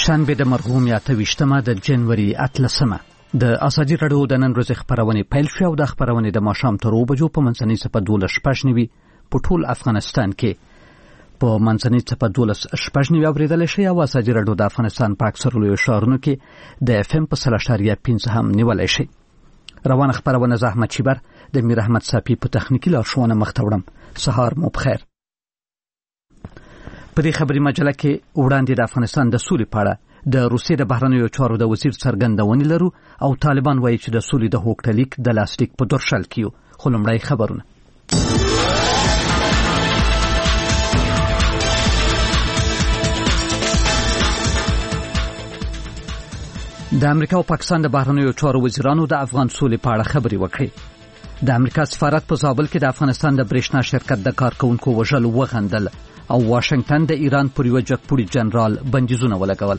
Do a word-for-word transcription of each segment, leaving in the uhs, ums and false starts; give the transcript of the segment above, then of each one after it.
شنبه د مرحوم اته ویشتمه د جنوري اتلسمه د ازادي راډیو د نن ورځې خبرونه پیل شو او د خبرونه د ماښام تر اوو بجو په منځنۍ صفه دولس شپږ نیوي په ټول افغانستان کې په منځنۍ صفه دولس شپږ نیوي اوریدل شي او ازادي راډیو د افغانستان په اکثر لوی شهرونو کې د اف ام په سل اشاریه پنځه هم نیول شي. روانه خبرونه زحمت شیبر د میر احمد صافی په تخنیکی لارښوونه مختوړم. سهار مو بخیر. په دې خبري مجله کې وړاندې د افغانستان د سولې په اړه د روسیې د بهرنیو چارو د وزیر څرګندونې لرو او طالبان وایي چې د سولې د هوکټلیک د لاسلیک په درشل کې خو لومړی خبرونه. د امریکا او پاکستان د بهرنیو چارو وزیرانو د افغان سولې په اړه خبري وکړي. د امریکا سفارت په زابل کې د افغانستان د برېښنا شرکت د کارکونکو وژل وغندل او واشنگټن د ایران پر یو جګپوړي جنرال بندیزونه ولګول.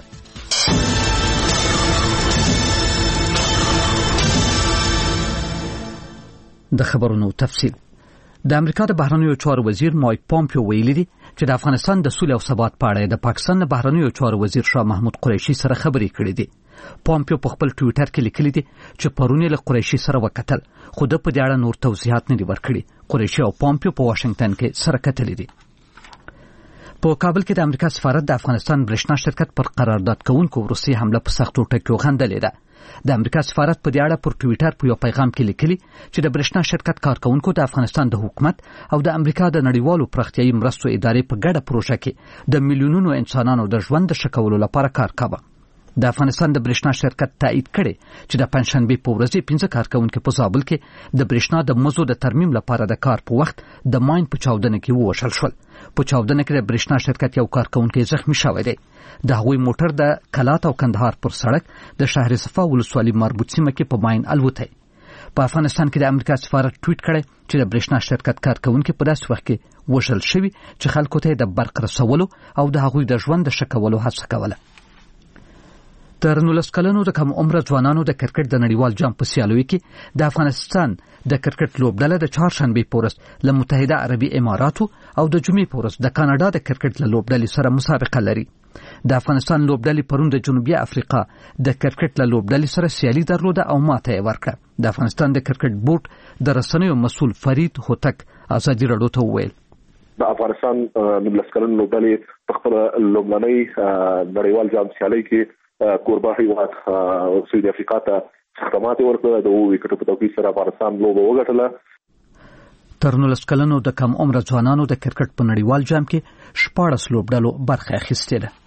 د خبرونو تفصیل. د امریکا د بهرنیو چارو وزیر مایک پامپیو ویلي دی چې د افغانستان د سولې او ثبات په اړه د پاکستان د بهرنیو چارو وزیر شاه محمود قریشي سره خبرې کړې دي. پامپیو په خپل ټویټر کې لیکلي دي چې پرون له قریشي سره وکتل خو د په دې اړه نور توضیحات نه دي ورکړي. قریشي او پامپیو په واشنگټن کې سره کتلي دي. په کابل کې د امریکا سفارت د افغانستان برېښنا شرکت پر قرارداد کوونکو روسي حمله په سختو ټکو غندلې ده. د امریکا سفارت په دې اړه پر ټویټر په یو پیغام کې لیکلي چې د برېښنا شرکت کارکونکو د افغانستان د حکومت او د امریکا د نړیوالو پراختیایي مرستو ادارې په ګډه پروژه کې د میلیونونو انسانانو د ژوند د ښه کولو لپاره کار کاوه. د افغانستان د برېښنا شرکت تایید کړي چې د پنځشنبه په ورځ پنځه کارکونکو په زابل کې د برېښنا د مزو د ترمیم لپاره د کار په وخت د ماین په چاودنه کې ووژل شول. په چاودنه کې د برېښنا شرکت یو کارکونکو زخمی شوی دی. د هغوی موټر د کلات او کندهار پر سړک د شهر صفا ولسوالۍ مربوط سیمه کې په ماین الوتی. په افغانستان کې د امریکا سفارت ټویټ کړی چې د برېښنا شرکت کارکونکو په داسې وخت کې وژل شوی چې خلکو ته د برق رسولو او د هغوی د ژوند د ښه کولو هڅه کوله. تر نولس کلنو د کم عمره ځوانانو د کرکټ د نړیوال جام په سیالیو کې د افغانستان د کرکټ لوبډله د چهارشنبه په ورځ له متحده عربي اماراتو او د جمعې په ورځ د کاناډا د کرکټ له لوبډلې سره مسابقه لري. د افغانستان لوبډلې پرون د جنوبي افریقا د کرکټ له لوبډلې سره سیالي درلوده او ماته یې ورکړه. د افغانستان د کرکټ بورډ د رسنیو مسؤل فرید هوتک ازادي راډیو ته وویل د افغانستان نولس کلن لوبډلې په خپل لوبلنۍ نړیوال جام سیالي کې کوربه هیواد سوید افریقا ته خدمات ورکړه. د اوو وکټو په توفیق سره افغانستان لوبه وګټله. تر نولس کلنو د کم عمره ځوانانو د کرکټ په نړیوال جام کې شپاړس لوبډلو برخه اخیستې ده.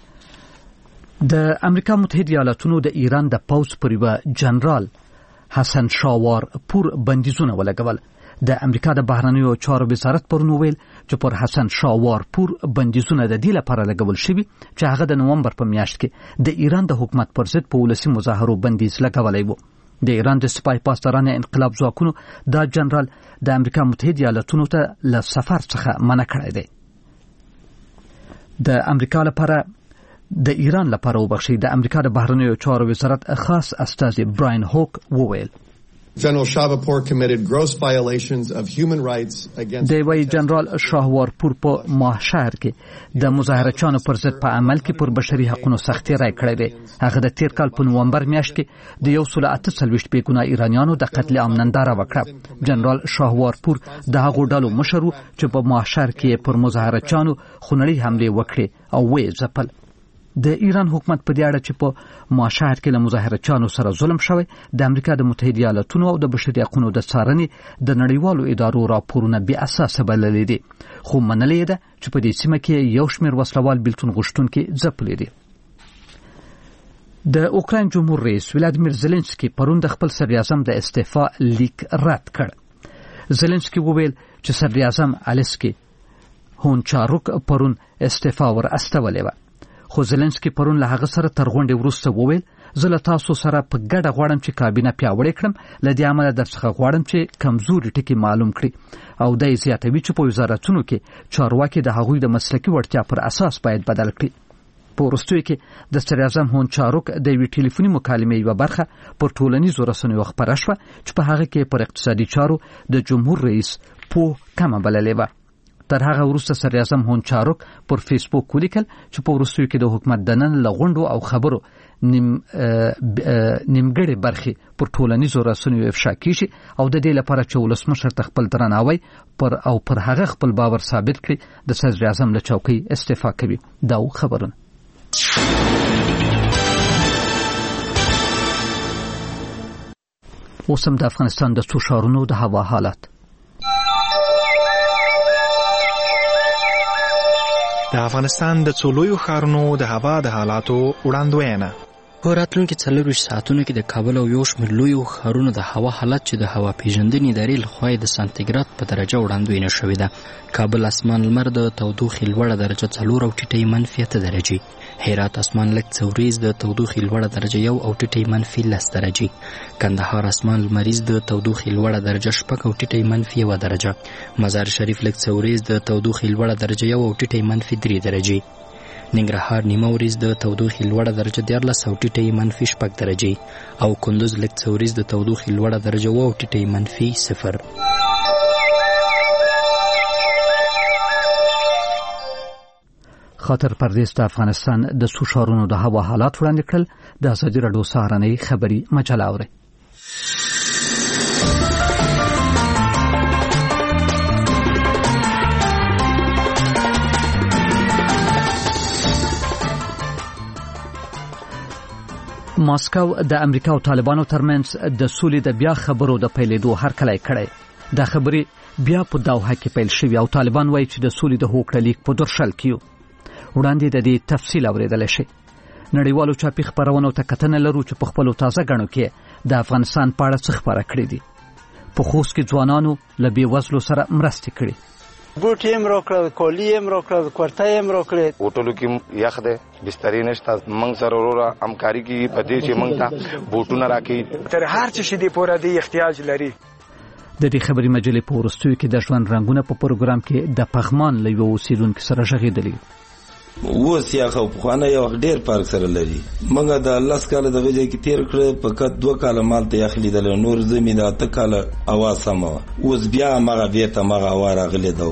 د امریکا متحده ایالاتونو د ایران د پوځ پر یو جنرال حسن شاوار پور بندیزونه ولګول. د امریکا د بهرنیو چارو وزارت پرون ویل چې پر حسن شاوار پور بندیزونه د دې لپاره لګول شوي چې هغه د نومبر په میاشت کې د ایران د حکومت پر ضد په ولسي مظاهرو بندیز لګولی و. د ایران د سپای پاسداران انقلاب ځواکونو دا جنرال د امریکا متحده ایالاتونو ته له سفر څخه منع کړی دی. د امریکا لپاره د ایران لپاره وبخښي د امریکا د بهرنیو چارو وزارت خاص استازي براین هوک وویل General Shahwarpur committed gross violations of human rights against د وی جنرال شاهوارپور په ماهشهر کې د مظاهرچانو پر ضد په عمل کې پر بشري حقوقو سختي راي کړی دی. هغه د تیر کال په نومبر میاشت کې د یو سل اته څلوېښت بېګناه ایرانیانو د قتل عام ننداره وکړه. جنرال شاهوارپور د هغو ډلو مشر چې په ماهشهر کې پر مظاهرچانو خونړۍ حملې وکړې او وې ځپل. د ایران حکومت په دې اړه چې په ماهشهر کې له مظاهرچانو سره ظلم شوی د امریکا د متحده ایالاتونو او د بشري حقوقو د څارنې د نړیوالو ادارو راپورونه بې اساسه بللي دي خو منلې ده چې په دې سیمه کې یو شمېر وسلوال بیلتون غوښتونکي ځپلي دي. د اوکراین جمهور رئیس ولادیمیر زيلنسکي پرون د خپل صدر اعظم د استعفا لیک رد کړ. زيلنسکي وویل چې صدر اعظم الکسي هونچاروک پرون استعفا ور استولې و. خو زيلنسکي پرون له هغه سره تر غونډې وروسته وویل زه له تاسو سره په ګډه غواړم چې کابینه پیاوړې کړم. له دې امله درڅخه غواړم چې کمزوري ټکي معلوم کړي او د زیاتوي چې په وزارتونو کې چارواکي د هغوی د مسلکي وړتیا پر اساس باید بدل کړي. په وروستیو کې د صدر اعظم هونچاروک د یوې ټلیفوني مکالمې یوه برخه پر ټولنیزو رسنیو خپره شوه چې په هغه کې پر اقتصادي چارو د جمهور رئیس پوه کمه بللې وه. تر هغه وروسته صدر اعظم هونچاروک پر فیسبوک ولیکل چې په وروستیو کې د حکومت دنن لغونډو او خبرو نیم نیمګړې برخې پر ټولنیزو رسنیو افشا کیږي او د دې لپاره چې ولسمشر خپل درناوی پر او پر هغه خپل باور ثابت کړي د صدر اعظم له چوکۍ استعفا کوي. دا خبرونه اوس هم د افغانستان د څو ښارونو د هوا حالت. د افغانستان د څو لویو ښارونو د هوا د حالاتو وړاندوینه. په راتلونکي څلورویشت ساعتونو کې د کابل او یو شمېر لویو ښارونو د هوا حالت چې د هوا پیژندنې ادارې لخوا د سانتیګراد په درجه وړاندوینه شوې ده. کابل اسمان لمر د تودوخې لوړه درجه څلور او ټیټې منفي اته درجې. هرات اسمان لږ څه وریځ د تودوخې لوړه درجه یو او ټیټې منفي لس درجې. کندهار اسمان لمریز د تودوخې لوړه درجه شپږ او ټیټې منفي یوه درجه. مزار شریف لږ څه وریځ د تودوخې لوړه درجه یو او ټیټې منفي درې درجې. ننګرهار نیمه وریځ د تودوخې لوړه درجه دیارلس او ټیټې منفي شپږ درجې. او کندوز لږ څه وریځ د تودوخې لوړه درجه اوه او ټیټې منفي صفر. خاطر پردیس د افغانستان د څو ښارونو د هوا حالات وړاندې کړل. د ازادي راډیو سهارنۍ خبري مجله اوري. ماسکو د امریکا او طالبانو ترمنځ د سولې د بیا خبرو د پیلېدو هرکلی کړی. دا خبرې بیا په دوحه کې پیل شوې او طالبان وایي چې د سولې د هوکړه لیک په درشل کې وړاندې د دې تفصیل اوریدل شي. نړیوالو چاپی خبرونو ته کتنه لرو چې په خپل تازه غنو کې د افغانستان په اړه څه خبره کړې دي. په خوست کې ځوانانو له بې وزلو سره مرستې کړې. بوټي هم راکړل، کولی هم راکړل، کورتۍ هم راکړل. هوټلو کې یخ ده، بسترې نشته، موږ سره وروره همکاري کوي په دې چې موږ ته بوټونه راکړي. تر هر څه شي دی پوره دی احتیاج لري. د دې خبري مجلې په وروستیو کې د ژوند رنگونه په پروګرام کې د پغمان له یو اوسیدونکو سره غږېدلې. اوس یا خو په خانه یو ډیر پارک سره لري. موږ د لاس کاله د وجې کې تیر کړ، په کټ دوه کاله مال ته یخلی دل نور زمي د اته کاله اواز سمو. اوس بیا مغه بیت مغه واره غلې دو.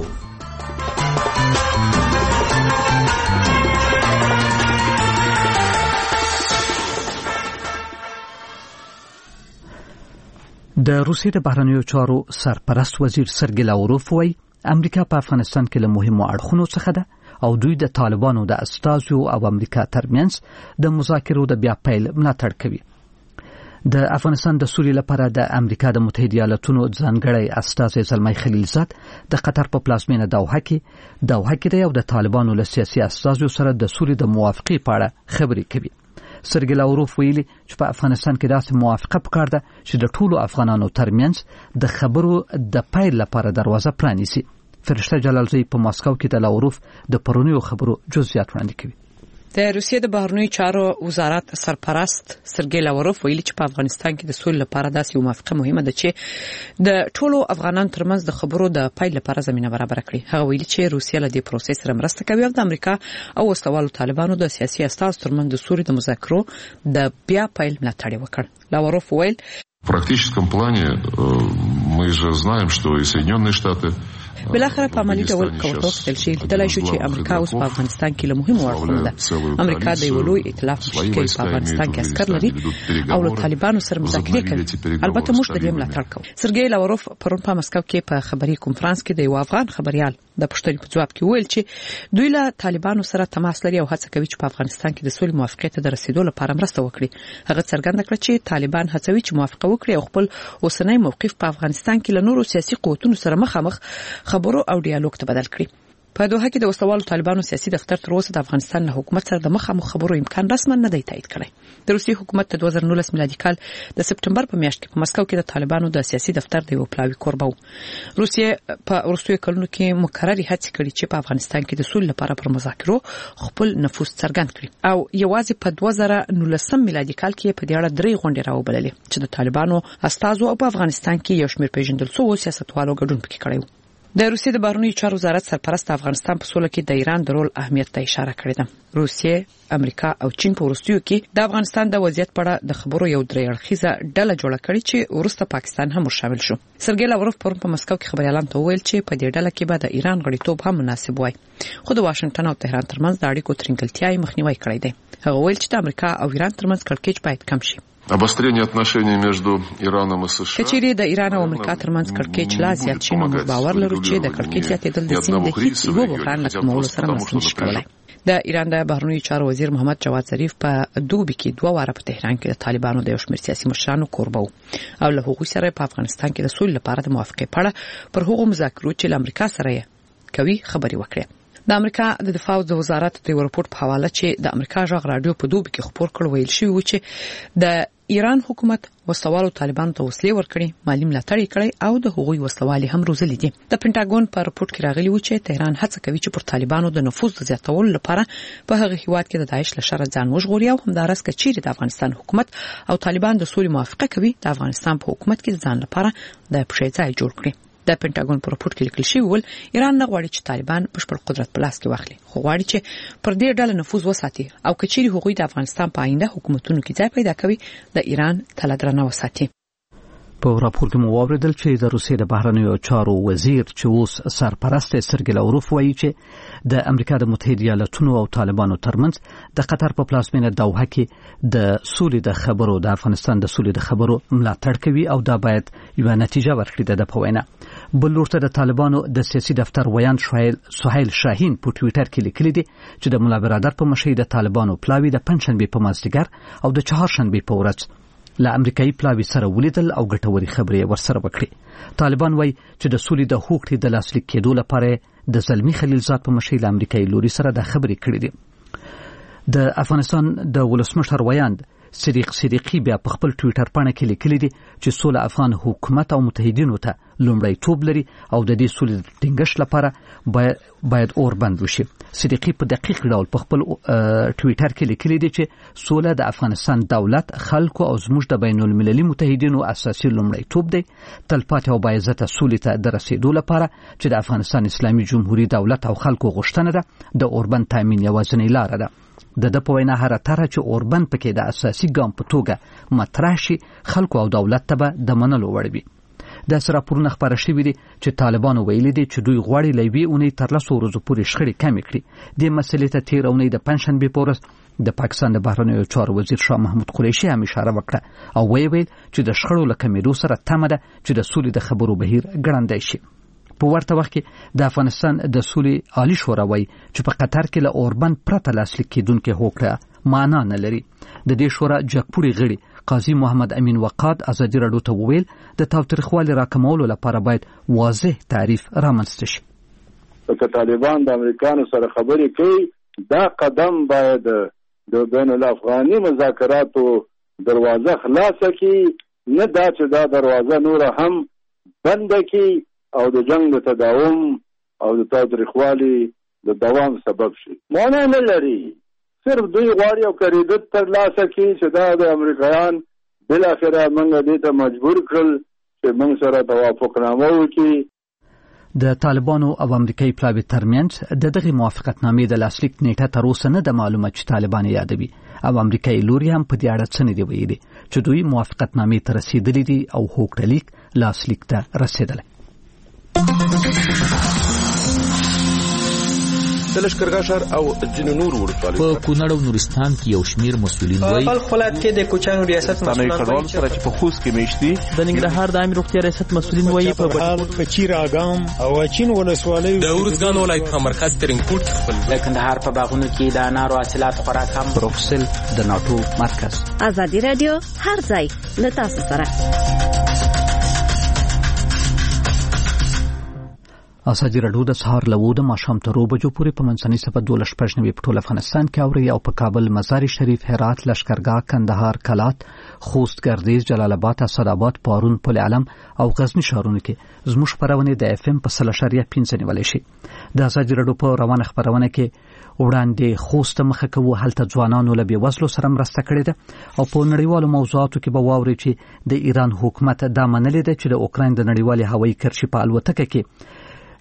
د روسیې د بهرنیو چارو سرپرست وزیر سرګی لاوروف وایي امریکا په افغانستان کې له مهمو اړخونو څخه ده او دوی د طالبانو د استازو او امریکا ترمنځ د مذاکرو د بیا پیل ملاتړ کوي. د افغانستان د سولې لپاره د امریکا د متحده ایالاتونو ځانګړی استازی زلمی خلیلزاد د قطر په پلازمینه دوحه کې دوحه کې دی او د طالبانو له سیاسي استازو سره د سولې د موافقې په اړه خبرې کوي. سرګی لاوروف ویلي چې په افغانستان کې داسې موافقه پکار ده چې د ټولو افغانانو ترمنځ د خبرو د پیل لپاره دروازه پرانیسي. فرشته جلالزی په ماسکو کې د لاوروف د پرونیو خبرو جزئیات وړاندې کوي. د روسیې د بهرنیو چارو وزارت سرپرست سرګی لاوروف ویلي چې په افغانستان کې د سولې لپاره داسې موافقه مهمه ده چې د ټولو افغانانو ترمنځ د خبرو د پیل لپاره زمينه برابر کړي. هغه ویلي چې روسیه له دې پروسې سره مرسته کوي او د امریکا او وسلوالو طالبانو د سیاسي استازو ترمنځ د سولې د مذاکرو د بیا پیل ملاتړ وکړ. لاوروف ویل В практическом плане мы же знаем, что и Соединенные Штаты بلاخره په عملي ډول کوټو ستل شي دلای شو چې امریکا اوس په افغانستان کې له مهمو اړخونو ده. امریکا د یو لوی ائتلاف مشکل په افغانستان کې عسكر لري او له طالبانو سره مذاکرې کوي. البته موږ د دې ملاتړ کوو. سرګی لاوروف پرون په مسکو کې په خبري کنفرانس کې د یو افغان خبريال د پښتني په جواب کې ویل چې دوی له طالبانو سره تماس لري او هڅه کوي چې په افغانستان کې د سولې موافقې ته د رسیدو لپاره مرسته وکړي. هغه څرګنده کړه چې طالبان هڅوي چې موافقه وکړي او خپل اوسنۍ موقف په افغانستان کې له نورو سیاسي قوتونو سره مخامخ خبرو او ډیالوګ ته بدل کړي. په دوحه کې د وسلوالو طالبانو سیاسي دفتر تر اوسه د افغانستان له حکومت سره د مخامخ خبرو امکان رسما نه دی تایید کړی. د روسي حکومت د دوه زره نولس میلادي کال د سپټمبر په میاشت کې په مسکو کې د طالبانو د سیاسي دفتر د یو پلاوي کوربه و. روسیه په وروستیو کلونو کې مکرري هڅې کړې چې په افغانستان کې د سولې لپاره پر مذاکرو خپل نفوذ څرګند کړي او یوازې په دوه زره نولس میلادي کال کې په دې اړه درې غونډې راوبللې چې د طالبانو استازو او په افغانستان کې یو شمېر پیژندل شوي سیاستوالو ګډون پکې کړی و. د روسیې د بهرنیو چارو وزارت سرپرست افغانستان په سوله کې د ایران د رول اهمیت ته اشاره کړې ده. روسیې، امریکا او چین په وروستیو کې د افغانستان د وضعیت په اړه د خبرو یو درې اړخیزه ډله جوړه کړې چې وروسته پاکستان هم شامل شو. سرګی لاوروف پرون په مسکو کې خبريالانو ته وویل چې په دې ډله کې به د ایران غړیتوب هم مناسب وای، خو د واشنگټن او تهران ترمنځ د اړیکو ترنګلتیا مخنیوي کړی دی. هغه ویل چې د امریکا او ایران ترمنځ کړکېچ باید کم شي. Обострение отношений между Ираном и США. کچېری د ایران او امریکا ترمنځ کړکېچ لا زیات شي، نو موږ باور لرو چې د کړکېچ زیاتېدل د سیمې د هیڅ یو بحران له کمولو سره مرسته نشي کولای. د ایران د بهرنیو چارو وزیر محمد جواد ظریف په دوبي کې دوه واره په تهران کې د طالبانو د یو شمېر سیاسي مشرانو کوربه وو او له هغوی سره په افغانستان کې د سولې لپاره د موافقې په اړه پر هغو مذاکرو چې له امریکا سره کوي خبري وکړي. د امریکا د دفاع وزارت د ریپورت په حواله چې د امریکا ژغ رادیو په دوبي کې خبر کړ ویل شوی و چې د ایران حکومت وسوالو طالبانو ته وسلې ورکړي، مالی ملاتړ کړي او د هغوی وسوالي هم روزلې دي. د پینټاګون په رپورت کې راغلی و چې تهران هڅه کوي چې پر طالبانو د نفوذ زیاتولو لپاره په هغه هیواد کې د داعش له شر ځان وژغوري او همدارس کچېری د افغانستان حکومت او طالبان د سولې موافقه کوي د افغانستان په حکومت کې ځان لپاره د پښې ځای جوړ کړي. د پینټاګون په رپورت کې لیکل شوی ول ایران نه غواړي چې طالبان بشپړ قدرت په لاس کې واخلي، خو غواړي چې پر دې ډله نفوذ وساتي او کچېری هغوی د افغانستان په آینده حکومتونو کې ځای پیدا کوي د ایران تلدرنه وساتي. په راپور کې مو واوریدل چې د روسیې د بهرنیو چارو وزیر چې اوس سرپرست سرګی لاوروف وایي چې د امریکا د متحده ایالاتونو او طالبانو ترمنځ د قطر په پلازمینه دوحه کې د سولې د خبرو د افغانستان د سولې د خبرو ملاتړ کوي او دا باید یو نتیجه ورکړي. د په وینا بل لورته د طالبانو د سیاسي دفتر ویان شویل سهیل شاهین په ټوئیټر کې لیکلي دي چې د مولا برادر په مشرۍ د طالبانو پلاوی د پنځشنبه په مازدیګر او د چهارشنبه په ورځ له امریکایي پلاوی سره ولیدل او ګټوري خبرې ورسره وکړي. طالبان وایي چې د سولې د حقوقو د لاسلیک کېدو لپاره د زلمی خلیلزاد په مشرۍ له امریکایي لوري سره د خبرې کړې دي. د افغانستان د ولسمشر ویاند صدیق صدیقی بیا په خپل ټوئیټر باندې کې لیکلي دي چې سوله افغان حکومت او متحدینو ته لومړیتوب لري او د دې سولې د ټینګښت لپاره باید باید اور بند وشي. صدیقی په دقیق ډول په خپل ټوئیټر کې لیکلي دي چې سوله د افغانستان دولت، خلکو او زموږ د بین المللي متحدینو اساسي لومړیتوب دی. تلپاتې او باعزته سولې ته د رسیدو لپاره چې د افغانستان اسلامي جمهوریت دولت او خلکو غوښتنه ده د اوربند تامین یوازینۍ لاره ده. د د په وینا هر تر چې اوربند پکې د اساسي ګام په توګه مطرح شي خلکو او دولت ته به د منلو وړ وي. د سره پرونه خبره شوې دي چې طالبانو ویلي دي چې دوی غواړي لوي اونۍ تر لسو ورځو پورې شخړې کمې کړي. د مسلې ته تیر اونۍ د پنځشنبه په ورځ د پاکستان د بهرنیو چارو وزیر شاه محمود قریشي هم اشاره وکړه او ویل چې د شخړو له کمېدو سره تمه ده چې د سولې د خبرو بهیر ګړندی شي. په ورته وخت کې د افغانستان د سولې عالی شورا وایي چې په قطر کې له اوربند پرته لاسلیک کېدونکې هوکړه معنا نه لري. د دې شورا جګپوړي غړي قاضي محمد امین وقاد ازادي راډیو ته وویل د تاوتریخوالي راکمولو لپاره باید واضح تعریف رامنځته شي. که طالبان د امریکانو سره خبرې کوي دا قدم باید د بین الافغاني مذاکراتو دروازه خلاصه کړي، نه دا چې دا دروازه نور هم بند کړي او د جنگ د تداوم او د تاوتریخوالي د دوام سبب شي. معنا نه لري. صرف دوی غواړي او کریدت تر لاسه کړي چې دا د امریکایان بالاخره موږ دې ته مجبور کړل چې موږ سره توافقنامه وکړي. د طالبانو او امریکایي پلاوي ترمنځ د دغه موافقتنامې د لاسلیک نیټه تر اوسه نه د معلومه چې طالبان یادوي او امریکایي لوري هم په دې اړه څه نه دی ویلي چې دوی موافقتنامې ته رسیدلي دي او هوکړلیک لاسلیک ته رسیدلی. د لشکرګاه ښار او ځینو نور ولسوالیو په کونړ او نورستان کې یو شمیر مسؤلین وایي په خپلات کې د کوچانو ریاست مسؤلین وایي سره چې په خوست کې میشتي د ننګرهار د عامه روغتیا ریاست مسؤلین وایي په بهار کچیر اګام او چین ولسوالیو د اورزګان ولایت په مرکز ترینکوټ خپل د کندهار په باغونو کې د انارو حاصلات خوراک هم پروفسل د ناتو مرکز. ازادي رادیو هر ځای له تاسو سره. ازادي راډیو د سهار له وو د ماښام تر اوه بجو پورې په منځنۍ صفه دولس شپږ نوي په ټول افغانستان کې اوري او په کابل، مزار شریف، هرات، لشکرګاه، کندهار، کلات، خوست، ګردیز، جلال آباد، اسداباد، پارون، پل علم او غزنی ښارونو کې زموږ خبرونه د اف ام په سل اشاریه پنځه نیولای شي. د ازادي راډیو په روانه خبرونه کې وړاندې خوست مخه کوو هلته ځوانانو له بېوزلو سره مرسته کړې ده او په نړیوالو موضوعاتو کې به واوري چې د ایران حکومت دا منلې ده چې د اوکراین د نړیوالې هوایي کرښې په الوتکه کې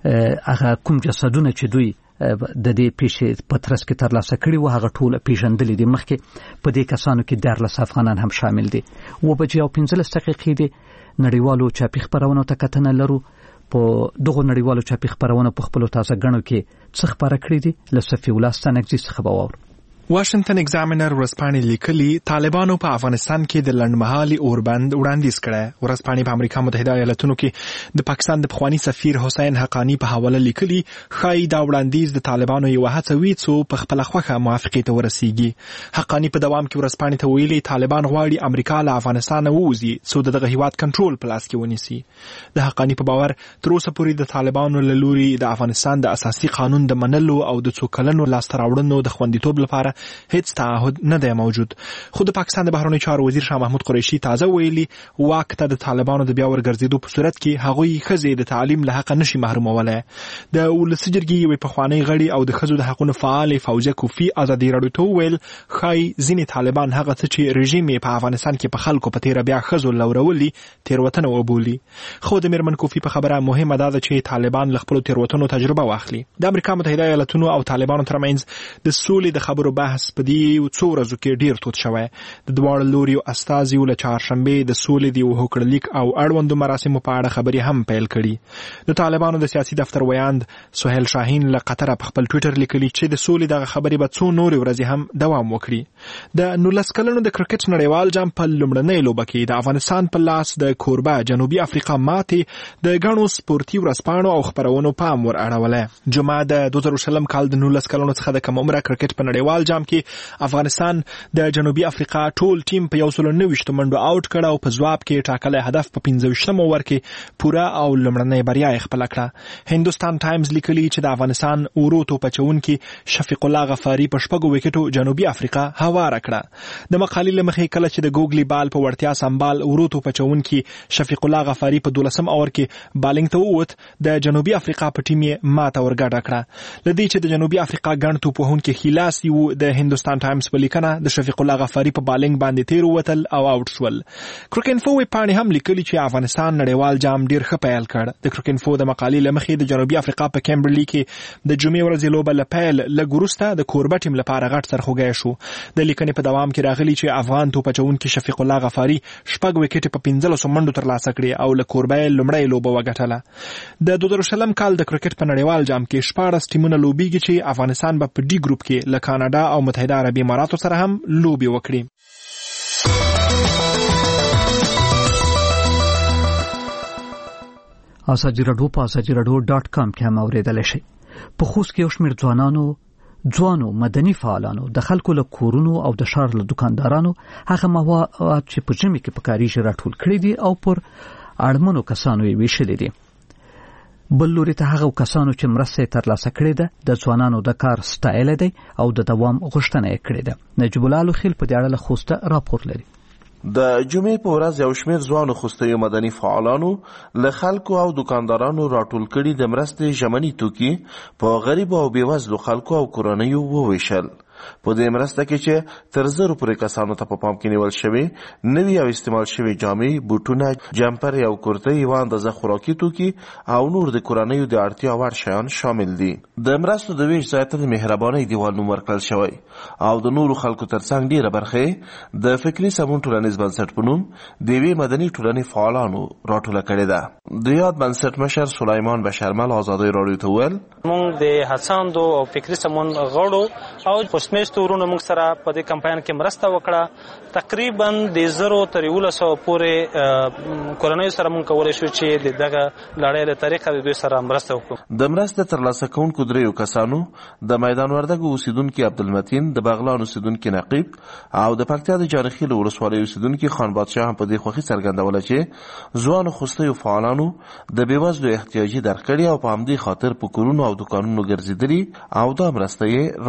هغه کوم جسدونه چې دوی د دې پیښې په ترڅ کې ترلاسه کړي و هغه ټول پیژندل دي. مخکې په دې کسانو کې دیارلس افغانان هم شامل دي. و بجې او پنځلس دقیقې دي نړیوالو چاپي خبرونو ته کتنه لرو. په دغه نړیوالو چاپي خبرونو په خپل تازه غنو کې څه خبره کړې دي لصفي الله ستنګزي څخه باور. واشنگټن ایگزامینر ورځپاڼې لیکلي طالبانو په افغانستان کې د لنډمهالي اوربند وړاندیز کړی. ورځپاڼې په امریکا متحده ایالاتونو کې د پاکستان د پخوانی سفیر حسین حقانی په حواله لیکلي ښایي دا وړاندیز د طالبانو یو هڅه وي څو په خپله خوښه موافقې ته ورسیږي. حقانی په دوام کې ورځپاڼې ته ویلي طالبان غواړي امریکا له افغانستانه ووځي څو د دغه هیواد کنټرول په لاس کې ونیسي. د حقانی په باور تر اوسه پورې د طالبانو له لوري د افغانستان د اساسي قانون د منلو او د څو کلنو لاسته راوړنو د خوندیتوب لپاره هیڅ تعهد نه دی موجود. خو د پاکستان د بهرنیو چارو وزیر شاه محمود قریشي تازه ویلي واک ته د طالبانو د بیا ورګرځېدو په صورت کې هغوی ښځې د تعلیم له حقه نشي محرومولی. د ولسي جرګې یوې پخوانۍ غړي او د ښځو د حقونو فعالې فوزیه کوفي ازادي راډیو ته وویل ښایي ځینې طالبان هغه څه چې رژیم یې په افغانستان کې په خلکو په تېره بیا ښځو لورولي تېروتنه وبولي. خو د میرمن کوفي په خبره مهمه دا ده چې طالبان له خپلو تېروتنو تجربه واخلي. د امریکا متحده ایالاتونو او طالبانو ترمنځ د سولې د خبرو بحث په دې څو ورځو کې ډیر توت شوی. د دواړو لوریو استازیو له چهارشنبې د سولې د یو هوکړلیک او اړوندو مراسمو په اړه خبرې هم پیل کړي. د طالبانو د سیاسي دفتر ویاند سهیل شاهین له قطره په خپل ټویټر لیکلي چې د سولې دغه خبرې به څو نورې ورځې هم دوام وکړي. د نولس کلنو د کرکټ نړیوال جام په لومړنۍ لوبه کې د افغانستان په لاس د کوربه جنوبي افریقا ماتې د ګڼو سپورتي ورځپاڼو او خپرونو پام ور اړولی. جمعه د دوه زره شلم کال د نولس کلنو څخه د کم عمره کرکټ په نړیوال جام کې افغانستان د جنوبي افریقا ټول ټیم په یو سل او نوي منډو آوټ کړ او په ځواب کې ټاکلی هدف په پنځه ویشتم اوور کې پوره او لومړنۍ بریا یې خپله کړه. هندوستان ټایمز لیکلي چې د افغانستان ورو توپ اچوونکي شفیق الله غفاري په شپږو وکټو جنوبي افریقا هواره کړه. د مقالې له مخې کله چې د ګوګلي بال په وړتیا سمبال ورو توپ اچوونکي شفیق الله غفاري په دولسم اوور کې بالینګ ته ووت د جنوبي افریقا په ټیم یې ماته ورګډه کړه. لدې چې د جنوبي افریقا ګڼ توپ وهونکي خلاص یو د هندوستان ټایمز په لیکنه د شفیق الله غفاري په بالینګ باندې تیر وتل او آوټ شول. کرکینفو پاڼې هم لیکلي چې افغانستان نړیوال جام ډیر ښه پیل کړ. د کرکینفو د مقالې له مخې د جنوبي افریقا په کیمبرلي کې د جمعې ورځې لوبه له پیل لږ وروسته د کوربه ټیم لپاره غټ سرخوږی شو. د لیکنې په دوام کې راغلي چې افغان توپ اچوونکي شفیق الله غفاري شپږ وکټې په پنځلسو منډو ترلاسه کړې او له کوربه یې لومړۍ لوبه وګټله. د دوه زره شلم کال د کرکټ په نړیوال جام کې شپاړس ټیمونه لوبېږي چې افغانستان به په ډي ګروپ کې له کاناډا او متحده عربي اماراتو سره هم لوبې وکړي. ازادي راډیو په ازادي راډیو ډاټ کام کې هم اورېدلی شئ. په خوست کې یو شمېر ځوانانو ځوانو مدني فعالانو د خلکو له کورونو او د ښار له دکاندارانو هغه مواد چې په ژمي کې پکارېږي راټول کړي دي او پر اړمنو کسانو یې ویشلي دي. بل لوري ته هغه کسانو چې مرسته یې ترلاسه کړې ده د ځوانانو د کار ستایلی دی او د دوام غوښتنه یې کړې ده. نجیب الله لوخیل په دې اړه له خوسته راپور لري. د جمعې په ورځ یو شمېر ځوانو خوستیو مدني فعالانو له خلکو او دکاندارانو راټول کړي د مرستې ژمني توکي په غریبو او بېوزلو خلکو او کورنیو وویشل. په دې مرسته کې چې تر زرو پورې کسانو ته په پام کې نیول شوي نوي او استعمال شوي جامې، بوټونه، جمپر او کورتۍ، یوه اندازه خوراکي توکي او نور د کورنیو د اړتیا وړ شیان شامل دي. د مرستو د ویش ځای ته د مهربانۍ دیوال نوم ورکړل شوی او د نورو خلکو ترڅنګ ډېره برخه د فکري سمون ټولنیز بنسټ په نوم د یوې مدني ټولنې فعالانو راټوله کړې ده. د یاد بنسټ مشر سلیمان بشرمل ازادۍ راډیو ته وویل موږ د هڅاندو او فکري سمون غړو او میشتو ورونو موږ سره په دې کمپاین کې مرسته وکړه. تقریبا د زرو تر یولسو پورې کورنیو سره موږ کولی شو چې د دغه لړۍ له طریقه د دوی سره مرسته وکړو. د مرسته ترلاسه کوونکو دریو کسانو د میدان وردګو اوسیدونکي عبدالمتین، د بغلان اوسیدونکي نقیب او د پکتیا د جانخیل ولسوالۍ اوسیدونکي خان بادشاه هم په دې خوښي څرګندوله چې ځوانو خوستیو فعالانو د بېوزلو احتیاجي درک کړي او په همدې خاطر په کورونو او دکانونو ګرځېدلي او دا مرسته یې راټوله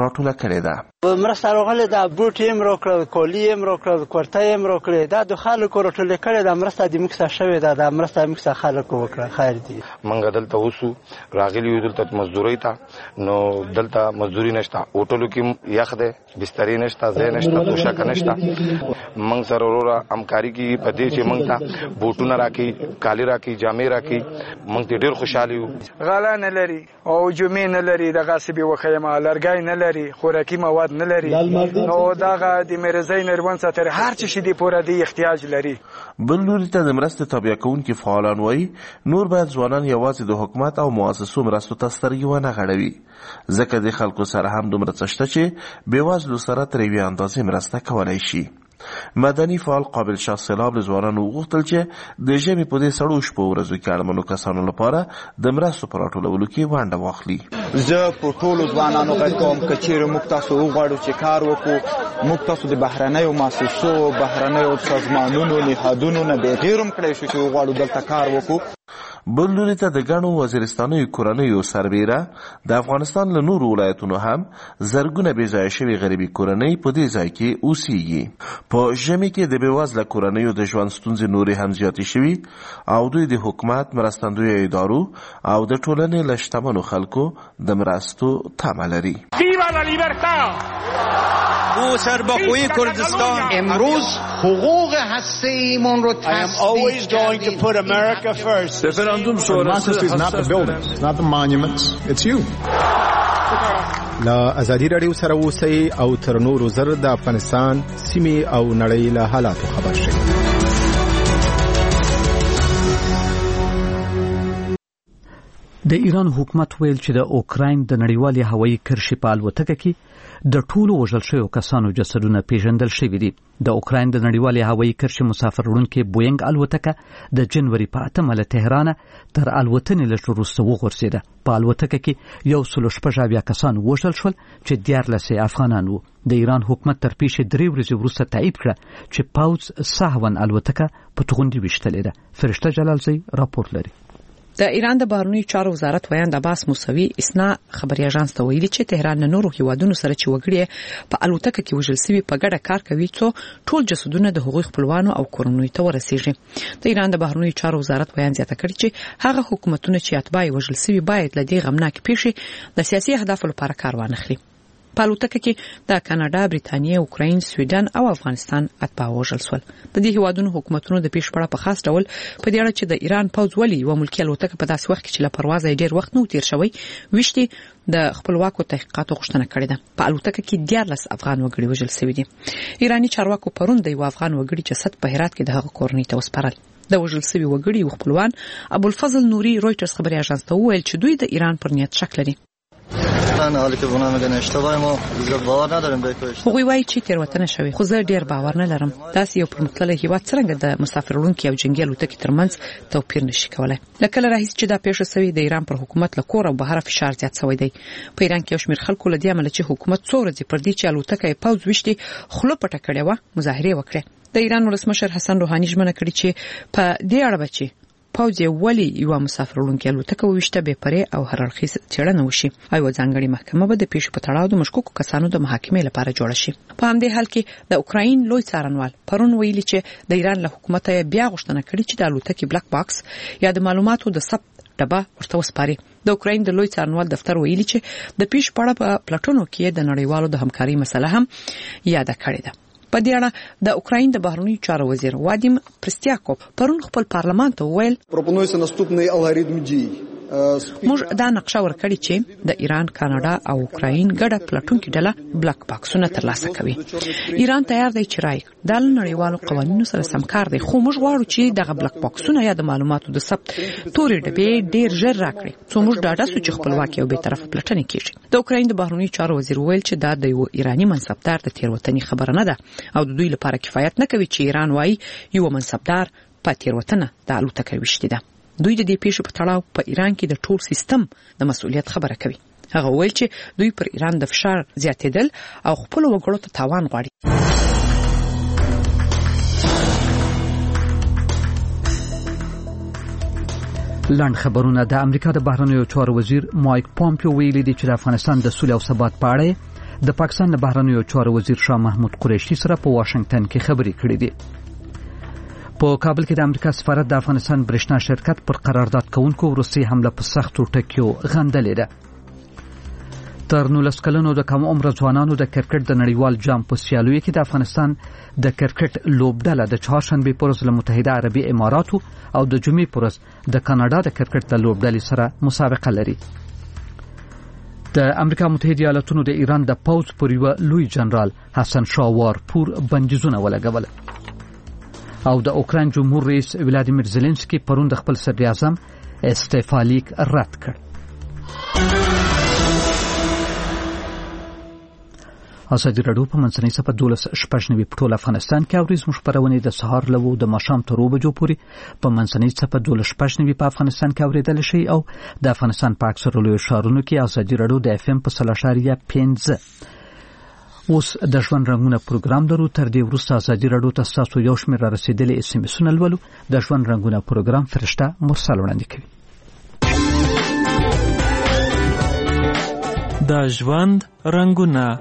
کړې ده. مرسته راغلې ده، بوټ یې هم راکړل، کالي یې هم راکړل، کورته یې هم راکړې. دا د خلکو راټولې کړې ده، مرسته د موږ څخه شوې ده، دا مرسته موږ څخه خلکو وکړه. خیر دی. موږ دلته اوسو راغلي یو دلته مزدوري ته، نو دلته مزدوري نشته، هوټلو کې یخ ده، بسترې نشته، ځای نشته، پوشاک نشته. موږ سره وروره همکاري کوي په دې چې موږ ته بوټونه راکړي، کالي راکړي، جامې راکړي. موږ ته ډېر خوشحاله یو. غاله نه لري او جمعې نه لري، دغه سبي وخیمه لرګی نه لري، خوراکي مواد نه لري، نو دغه د مرزي نروان ساتره هر څه شي دی پوره دی احتیاج لري. بل لوري ته د مرستې تابع کوونکي فعالان وایي نور باید ځوانان یوازې د حکومت او مؤسسو مرستو ته سترګې ونه غړوي، ځکه د خلکو سره هم دومره څه شته چې بېوزلو سره تر یوې اندازې مرسته کولی شي. مدني فعال قابل شاه سیلاب له ځوانانو وغوښتل چې د ژمي په دې سړو شپو ورځو کې اړمنو کسانو لپاره د مرستو په راټولولو کې ونډه واخلي. زه په ټولو ځوانانو غږ کوم که چیرې موږ تاسو وغواړو چې کار وکړو، موږ تاسو د بهرنیو مؤسسو، بهرنیو سازمانونو، نهادونو نه بغیر هم کړی شو چې وغواړو دلته کار وکړو. بل لوري ته د ګڼو وزیرستانیو کورنیو سربیره د افغانستان له نورو ولایتونو هم زرګونه بې ځایه شوي غریبي کورنۍ په دې ځای کې اوسېږي. په ژمي کې د بېوزله کورنیو د ژوند ستونزې نورې هم زیاتې شوي او دوی د حکومت، مرستندویه ادارو او د ټولنې له شتمنو خلکو د مرستو تمه لري. او سرباخوی کردستان امروز حقوق هسته ایمان رو تصدیق کردیم. Democracy is not the buildings, it's not the monuments, it's you. لا ازادي رادیو سره اوسئ او تر نورو زر د افغانستان سیمې او نړۍ له حالاتو خبر شئ. د ایران حکومت ویل چې د اوکراین د نړیوالې هوایي کرښې په الوتکه کې د ټولو وژل شویو کسانو جسدونه پیژندل شوي دي. د اوکراین د نړیوالې هوایي کرښې مسافر وړونکې بوینګ الوتکه د جنوري په اتمه له تهرانه تر الوتنې لږ وروسته وغورځېده. په الوتکه کې یو سل شپږ اویا کسان وژل شول چې دیارلس یې افغانان وو. د ایران حکومت تر پیښې درې ورځې وروسته تایید کړه چې پوځ سهون الوتکه په توغندي ویشتلې ده. فرشته جلالزی راپور لري. د ایران د بهرنیو چارو وزارت ویاند عباس موسوي اسنا خبري اژانس ته ویلي چې تهران نه نورو هیوادونو سره چې وګړي په الوتکه کې وژل شوي په ګډه کار کوي څو ټول جسدونه د حقوق خپلوانو او کورنیو ته ورسیږي. د ایران د بهرنیو چارو وزارت ویاند زیاته کړی چې هغه حکومتونه چې اتباع وژل شوي باید له دې غمناک پیښې د سیاسي اهدافو لپاره کار وانخلي. په الوتکه کې د کاناډا، بریتانیا، اوکراین، سویډن او افغانستان اتباع وژل شول. د دې هیوادونو حکومتونو د پیښ پړه په خاص ډول په دې اړه چې د ایران پوځ ولي و ملکی الوتکه په داسې وخت کې چې له پرواز یې ډیر وخت نو تیر شوی وشتي د خپلواکو تحقیقاتو غوښتنه کړې ده. په الوتکه کې دیارلس افغان وګړي وژل شوي دي. ایرانی چارواکو پرون د یو افغان وګړي جسد په هرات کې د هغه کورنۍ ته وسپارل. د وژل شوي وګړي خپلوان ابوالفضل نوري رويټرز خبري اژانس ته وویل چې دوی د ایران پر نیت شک لري. حالی که بنا میگن اشتباه ما زیاد باور نداریم به کوم. هغوی وایي چې تیروتنه شوی، خو زه ډیر باور نه لرم. داسې یو پرمختللی هیواد څنګه د مسافر وړونکي او جنگي الوتکې ترمنځ توپیر نشي کولای. لکه راهیس چې دا پیښه شوې د ایران پر حکومت له کور او بهر فشار زیات شوی دی. په ایران کې یو شمېر خلکو له دې امله چې حکومت څو ورځې پر دې چې الوتکه یې پوځ وشتي خوله پټه کړې وه مظاهرې وکړې. د ایران ولسمشر حسن روحاني ژمنه کړې چې په دې اړه به چې پوځ یې ولې یو مسافر وړونکي الوتکه وویشته بې پرې او هر اړخیزه څېړنه وشي او یوه ځانګړې محکمه به د پیښې په تړاو د مشکوکو کسانو د محاکمې لپاره جوړه شي. په همدې حال کې د اوکراین لوی څارنوال پرون ویلي چې د ایران له حکومته یې بیا غوښتنه کړې چې د الوتکې بلاک باکس یا د معلوماتو د ثبت ډبه ورته وسپاري. د اوکراین د لوی څارنوال دفتر ویلي چې د پیښې په اړه په پلټنو کې د نړیوالو د همکارۍ مسله هم یاده کړې ده. په دې اړه د اوکراین د بهرنیو چارو وزیر وادیم پرستیاکوف پرون خپل پارلمان ته وویل пропонується наступний алгоритм дій. موږ دا نقشه ورکړی چې د ایران، کاناډا او اوکراین ګډه پلټونکې ډله بلاک باکسونه ترلاسه کوي. ایران تیار دی چې راي د نړیوالو قوانینو سره سمکار دی، خو موږ غواړو چې دغه بلاک باکسونه یا د معلوماتو د ثبت تورې ډبې ډیر ژر راکړي څو موږ ډاډه سو چې خپلواکي او به طرفه پلټنې کیږي. د اوکراین د بهرنیو چارو وزیر ویل چې دا د یو ایرانی منصبدار د تیروتنې خبره نه ده او د دوی لپاره کفایت نه کوي چې ایران وایي یو منصبدار په تیروتنه د الوتکه وشتي ده. دوی د دې پیښې په تړاو په ایران کې د ټول سیستم د مسؤلیت خبره کوي. هغه ویل چې دوی پر ایران د فشار زیاتېدل او خپل وګړو ته تاوان غواړي. لاند خبرونه. د امریکا د بهرنیو چارو وزیر مایک پامپیو ویلي دی چې د افغانستان د سولې او ثبات په اړه د پاکستان د بهرنیو چارو وزیر شاه محمود قریشي سره په واشنگټن کې خبرې کړې دي. په کابل کې د امریکا سفارت د افغانستان برېښنا شرکت پر قرارداد کوونکو وروستۍ حمله په سختو ټکیو غندلې ده. تر نولس کلنو د کم عمره ځوانانو د کرکټ د نړیوال جام په سیالیو کې د افغانستان د کرکټ لوبډله د چهارشنبې په ورځ له متحده عربي اماراتو او د جمعې په ورځ د کاناډا د کرکټ د لوبډلې سره مسابقه لري. د امریکا متحده ایالاتونو د ایران د پوځ پر یو لوی جنرال حسن شاوار پور بندیزونه ولګول او د اوکراین جمهور رئیس ولادیمیر زيلنسکي پرون د خپل صدر اعظم استعفا لیک رد کړ. ازادي راډیو په منځنۍ صفحه دولس شپږ نوي په ټول افغانستان کې اوري زموږ خبرونه د سهار لوو د ماښام تر اوبه جو پوري په منځنۍ صفحه دولس شپږ نوي په افغانستان کې اوریدل شي او د افغانستان په اکثر لوی ښارونو کې ازادي راډیو د اف ام په سلاشاریا پنځه. اوس د ژوند رنگونه پروګرام درو. تر دې وروسته ازادي راډیو ته تاسو یو شمېر را رسیدلې اس ام اس ولولو. د ژوند رنگونه پروګرام فرشته مرسل وړاندې کوي. د ژوند رنگونه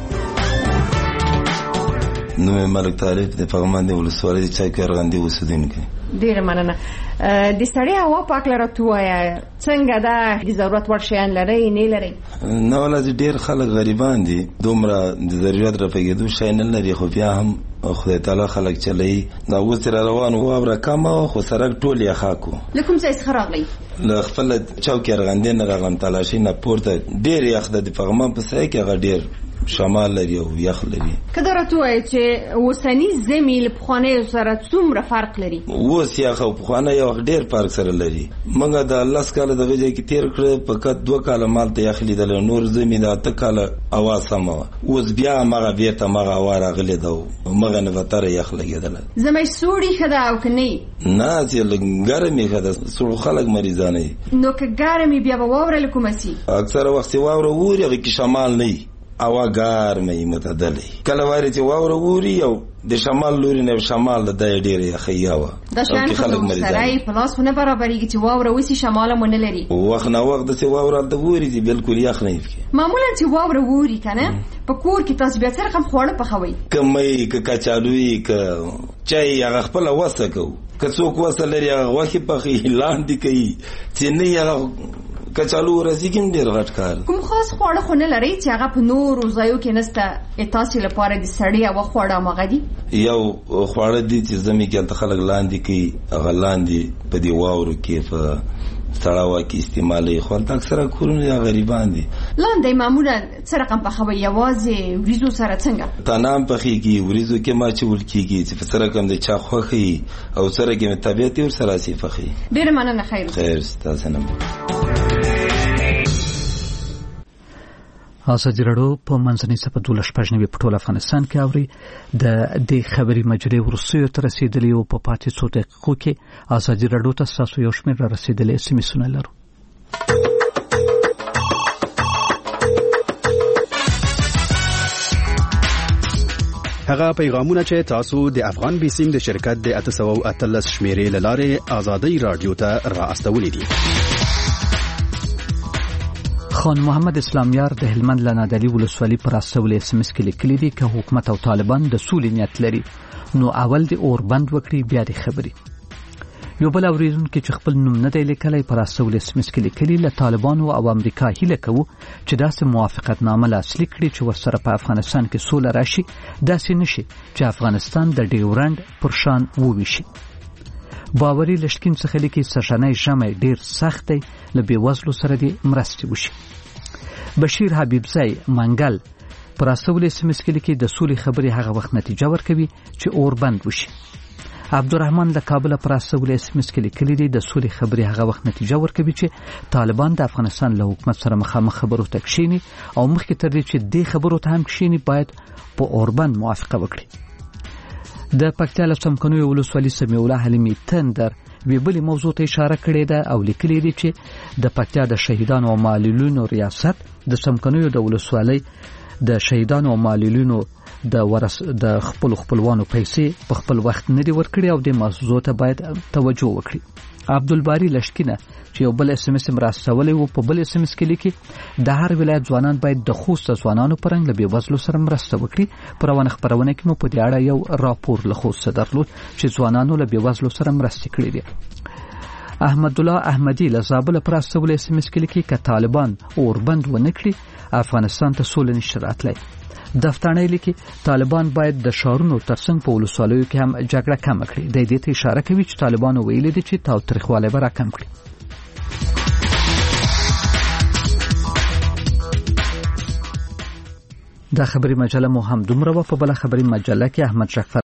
نو ملک طالب د پغمان د ولسوالۍ د چای کارغندې اوسیدونکی. ډیره مننه. د سړی هوا پاک لره تویا څنګه دا د ضرورت وړ شیان لري نه لري؟ نه ولې ډیر خلک غریبان دي دومره د ضرورت را پېږدو شي نه لري خو بیا هم خدای تعالی خلک چلی دا اوس تر روان و ابره کما خو سرک ټول یې خاکو. لکم څه خراغلی ل خپل چاو کارغندې نه راغلم تلاشي نه پورته ډیر یخ د پغمان په ځای کې غډیر شمال لري او یخ لري. کله راته چې وسنی زميل په خانه سره څومره فرق لري؟ وس یخ او په خانه یو ډیر فرق سره لري. موږ د الله سکاله د وجه کې تیر کړ په کټ دوه کاله مال ته یخ لیدل نور زميل ته کاله اواز سمو اوس بیا مغه بیرته مغه واره غلې دو مغه نه وتر یخ لګیدل. زمې سوړی خدا او کني نه چې لګرمي خدا سوړ خلک مریضانه نو که ګرمي بیا ووره لکومسي اکثر وخت ووره ووري کې شمال نه اوا ګرمي متدلي کله واري چې ووره ووري او د شمال لوري نه شمال د ډېرې خیاوه د شان خلک سړی په لاس نه برابرېږي چې ووره وسی شمال مونږ نه لري وخت نه وخت د سی ووره د ووري دی بالکل یخ نه وي معمولا چې ووره ووري کنه په کور کې تاسو بیا څه رقم خوړه پخوي کمې ک کچالوي ک چای هغه خپل وسه کو که څوک وسه لري هغه وخت پخې لاندې کوي چې نه هغه کچالو ورزيګم ډیر غټ کار کوم خاص خوړه خو نه لري چې هغه په نور ځایو کې نسته تاسو لپاره د سړی او خوړه مغدي یو خوړه دي چې زمي کې خلک لاندې کوي هغه لاندې په دی واورو کې په تړاو کې استعمالي خو اکثره کورونه غریبان دي لاندې معمولا څه رقم په خوي یوازې وریزو سره څنګه تنام په خيږي وریزو کې ما چې ول کېږي چې په سره کوم د چا خوخي او سره کې طبيعت او سره سي فخي ډیر مننه خیر خیر تاسو نه ازادي راډیو په منځنۍ صفحه دولس شپږ نوي په ټول افغانستان کې اوري د دې خبري مجري ورسوي تر رسیدلی او په پاتې څو دقیقو کې ازادي راډیو ته تاسو یو شمېر را رسیدلی اس ام اس لرو. هغه پیغامونه چې تاسو د افغان بیسیم د شرکت د اته سوه او اتلس شمیرې لاره ازادي راډیو ته را استولې دي. خان محمد اسلامیار د هلمند لنادلی ولسوالۍ پر استولې اس ام اس کې لیکلي دي چې حکومت او طالبان د سولې نیت لري نو اول د اوربند وکړي بیا د خبري. یو بل اوریدونکو چې خپل نوم نه دی لیکلی پر استولې اس ام اس کې لیکلي له طالبانو او امریکا هیله کوو چې داسې موافقتنامه لاسلیک کړي چې ورسره په افغانستان کې سوله راشي داسې نشي چې افغانستان د ډیورند پر شان وویشي. باوري لشکین څخه لیکي سشنای جمع ډیر سخت دی له بیوزلو سره دی مرستې وشي. بشیر حبیبزی منګل پر استولې اس ام اس کې لیکي د سولې خبرې هغه وخت نتیجه ورکوي چې اوربند وشي. عبدالرحمن له کابل پر استولې اس ام اس کې لیکلي دي د سولې خبرې هغه وخت نتیجه ورکوي چې طالبان د افغانستان له حکومت سره مخامخ خبرو ته کښیني او مخکې تر دې چې دې خبرو ته هم کښیني باید په اوربند موافقه وکړي. د پکتیا له څمکنیو ولسوالۍ سمیع الله حلیمي تندر وی بلې موضوع ته اشاره کړې ده او لیکلي دي چې د پکتیا د شهیدانو او معلولینو ریاست د څمکنیو د ولسوالۍ د شهیدانو او معلولینو د ورس د خپل خپلوانو پیسې په خپل وخت نه دی ورکړي او د موضوع ته باید توجه وکړي. عبدالباری لشکینه چې یو بل اس ام اس مراسولې وو په بل اس ام اس کې لیکي د هر ولایت ځوانان باید د خوست ځوانانو پرنګ له بیوزلو سره مرسته وکړي. په روانه خبرونه کې مو په دې اړه یو راپور له خوست درلود چې ځوانانو له بیوزلو سره مرسته کړې دي. احمد الله احمدی له زابل پر استول اس ام اس کې لیکي ک طالبان اوربند ونه کړي افغانستان ته سولې نشي راتلی. دفترنه لیکي طالبان باید د شهرونو ترڅنګ په ولسوالیو کې هم جګړه کم کړي. د دې ته اشاره کوي چې طالبان ویلي دي چې تاوتریخوالی به راکم کړي. دا خبري مجله مو هم دومره په بل خبري مجله کې احمد شکفر